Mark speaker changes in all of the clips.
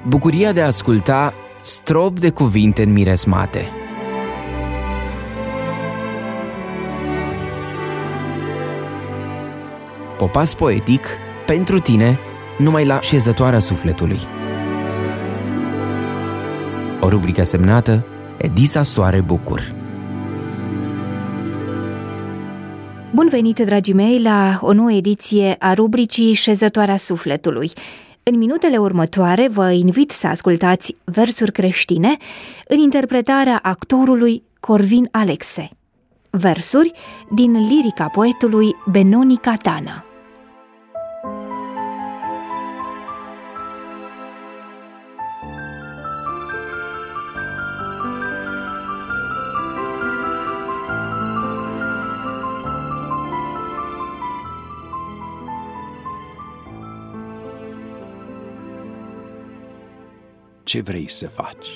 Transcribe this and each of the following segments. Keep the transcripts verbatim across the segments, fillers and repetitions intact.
Speaker 1: Bucuria de a asculta strop de cuvinte înmiresmate. Popas poetic pentru tine, numai la Șezătoarea Sufletului. O rubrică semnată Edisa Soare Bucur.
Speaker 2: Bun venit, dragii mei, la o nouă ediție a rubricii Șezătoarea Sufletului. În minutele următoare vă invit să ascultați versuri creștine în interpretarea actorului Corvin Alexe. Versuri din lirica poetului Benoni Catana.
Speaker 3: Ce vrei să faci?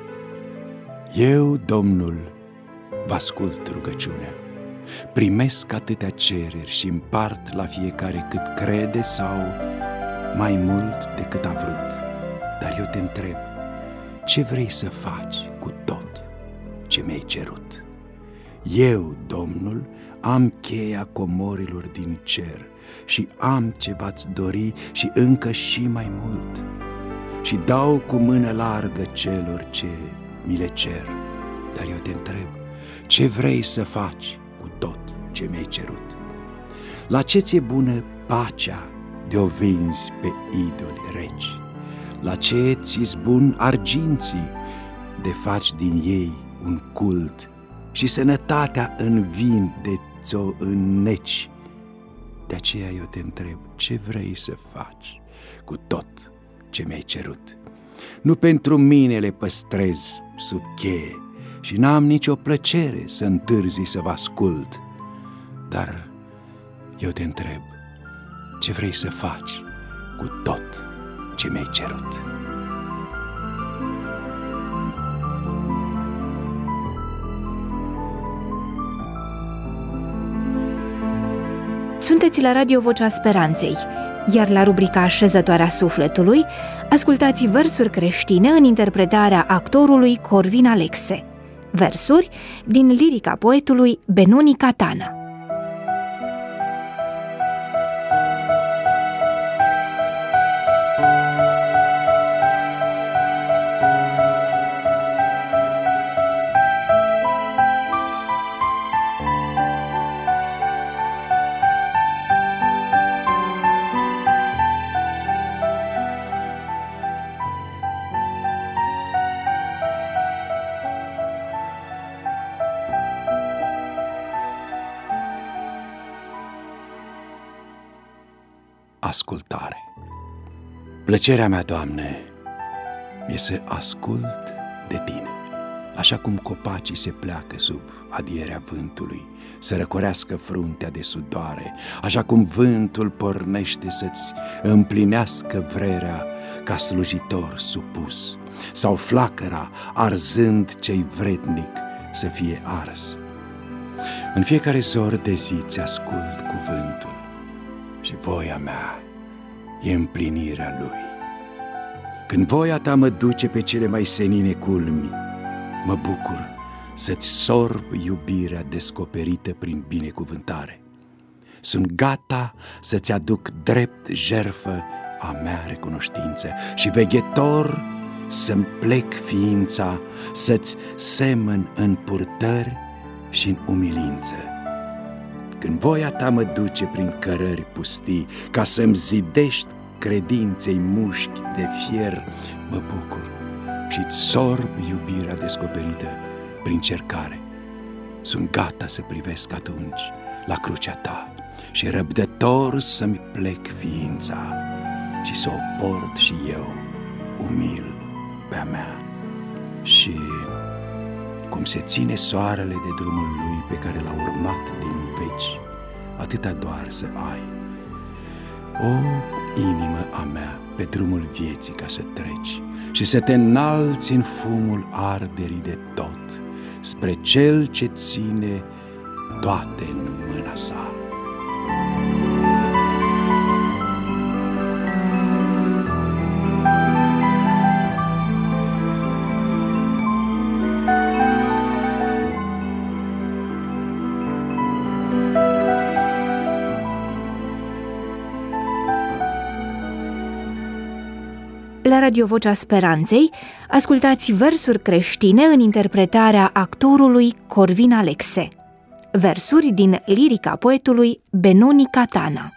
Speaker 3: Eu, Domnul, vă ascult rugăciunea. Primesc atâtea cereri și împart la fiecare cât crede sau mai mult decât a vrut. Dar eu te întreb, ce vrei să faci cu tot ce mi-ai cerut? Eu, Domnul, am cheia comorilor din cer și am ce v-ați dori și încă și mai mult. Și dau cu mână largă celor ce mi le cer. Dar eu te întreb, ce vrei să faci cu tot ce mi-ai cerut? La ce ți-e bună pacea de-o vinzi pe idoli reci? La ce ți-s bun arginții de faci din ei un cult și sănătatea în vin de ți-o înneci? De aceea eu te întreb, ce vrei să faci cu tot ce mi-ai cerut? Nu pentru mine le păstrez sub cheie și n-am nicio plăcere să întârzi să vă ascult, dar eu te întreb, ce vrei să faci cu tot ce mi-ai cerut?
Speaker 2: Sunteți la Radio Vocea Speranței, iar la rubrica Șezătoarea Sufletului ascultați versuri creștine în interpretarea actorului Corvin Alexe. Versuri din lirica poetului Benoni Catana.
Speaker 3: Ascultare. Plăcerea mea, Doamne, e să ascult de Tine, așa cum copacii se pleacă sub adierea vântului, să răcorească fruntea de sudoare, așa cum vântul pornește să-ți împlinească vrerea ca slujitor supus, sau flacăra arzând ce-i vrednic să fie ars. În fiecare zor de zi ți ascult cuvântul și voia mea e împlinirea lui. Când voia ta mă duce pe cele mai senine culmi, mă bucur să-ți sorb iubirea descoperită prin binecuvântare. Sunt gata să-ți aduc drept jertfă a mea recunoștință și veghetor să-mi plec ființa, să-ți semăn în purtări și în umilință. Când voia ta mă duce prin cărări pustii, ca să-mi zidești credinței mușchi de fier, mă bucur și-ți sorb iubirea descoperită prin cercare. Sunt gata să privesc atunci la crucea ta și răbdător să-mi plec ființa și să o port și eu umil pe-a mea. Și cum se ține soarele de drumul lui pe care l-a urmat din veci, atâta doar să ai. O inimă a mea pe drumul vieții ca să treci și să te înalți în fumul arderii de tot, spre cel ce ține toate în mâna sa.
Speaker 2: la Radio Vocea Speranței ascultați versuri creștine în interpretarea actorului Corvin Alexe. Versuri din lirica poetului Benoni Catana.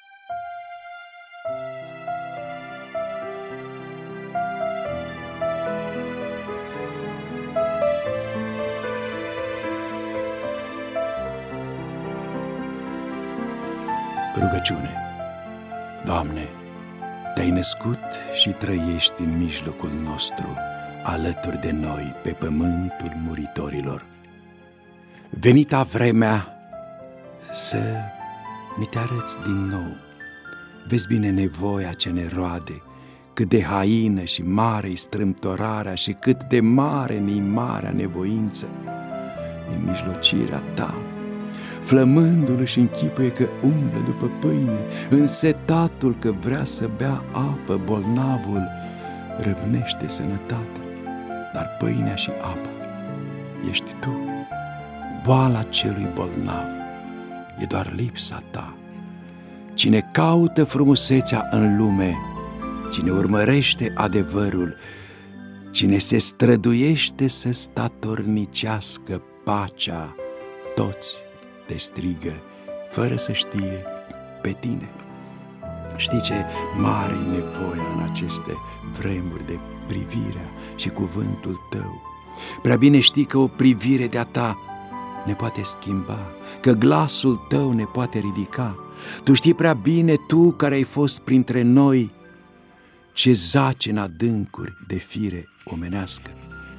Speaker 3: Rugăciune. Doamne, Te-ai născut și trăiești în mijlocul nostru, alături de noi pe pământul muritorilor. Venita vremea să ni te arăți din nou. Vezi bine nevoia ce ne roade, cât de haină și mare-i strâmtorarea și cât de mare ni marea nevoință. Din mijlocirea Ta, flămându-l își închipuie că umblă după pâine, însetatul că vrea să bea apă, bolnavul râvnește sănătatea, dar pâinea și apa ești Tu. Boala celui bolnav e doar lipsa Ta. Cine caută frumusețea în lume, cine urmărește adevărul, cine se străduiește să statornicească pacea, toți te strigă, fără să știe, pe Tine. Știi ce mare-i nevoia în aceste vremuri de privirea și cuvântul Tău. Prea bine știi că o privire de-a Ta ne poate schimba, că glasul Tău ne poate ridica. Tu știi prea bine, Tu care ai fost printre noi, ce zace în adâncuri de fire omenească.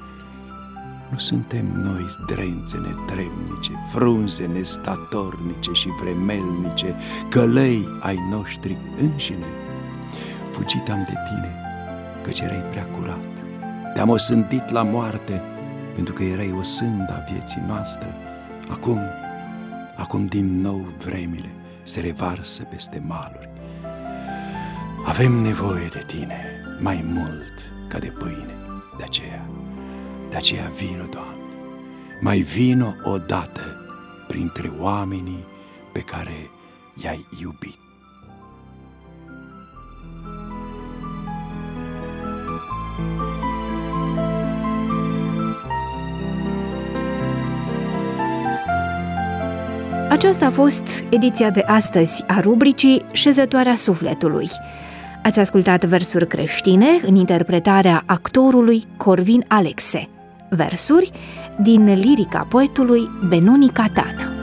Speaker 3: Nu suntem noi zdrențe netremnice, frunze nestatornice și vremelnice, călăi ai noștri înșine. Fugit am de Tine, căci erai prea curat. Te-am osândit la moarte, pentru că erai o sânda vieții noastre. Acum, acum din nou vremile se revarsă peste maluri. Avem nevoie de Tine mai mult ca de pâine, de aceea. De aceea vino, Doamne, mai vino odată printre oamenii pe care i-ai iubit.
Speaker 2: Aceasta a fost ediția de astăzi a rubricii Șezătoarea Sufletului. Ați ascultat versuri creștine în interpretarea actorului Corvin Alexe. Versuri din lirica poetului Benoni Catana.